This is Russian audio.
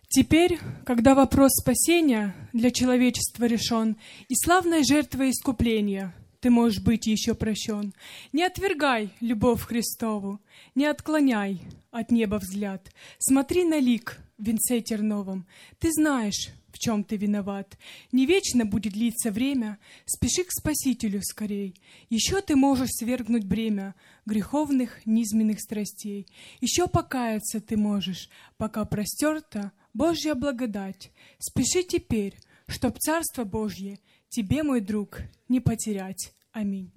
Теперь, когда вопрос спасения для человечества решен, и славной жертвой искупления ты можешь быть еще прощен, не отвергай любовь Христову, не отклоняй от неба взгляд. Смотри на лик в венце терновом, ты знаешь, в чем ты виноват. Не вечно будет длиться время, спеши к Спасителю скорей. Еще ты можешь свергнуть бремя греховных низменных страстей. Еще покаяться ты можешь, пока простерта Божья благодать. Спеши теперь, чтоб Царство Божье тебе, мой друг, не потерять. Аминь.